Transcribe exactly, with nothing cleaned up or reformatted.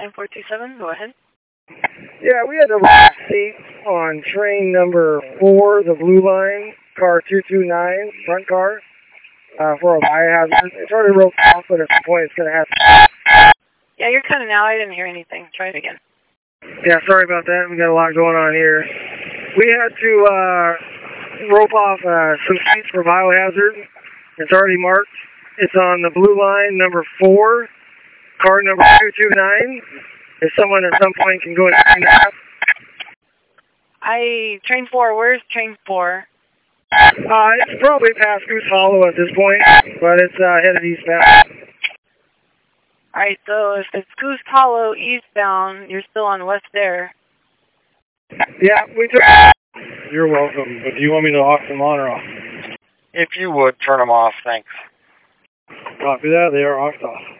nine four two seven, go ahead. Yeah, we had a last seat on train number four, the Blue Line, car two two nine, front car, uh, for a biohazard. It's already roped off, but at some point it's going to have to... Yeah, you're cutting out. I didn't hear anything. Try it again. Yeah, sorry about that. We got a lot going on here. We had to uh, rope off uh, some seats for biohazard. It's already marked. It's on the Blue Line, number four, car number two two nine. If someone at some point can go and train that. I, train four, where's train four? Uh, it's probably past Goose Hollow at this point, but it's uh, headed eastbound. Alright, so if it's Goose Hollow eastbound, you're still on West Air. Yeah, we took... You're welcome, but do you want me to off them on or off? If you would, turn them off, thanks. Copy that, they are off off.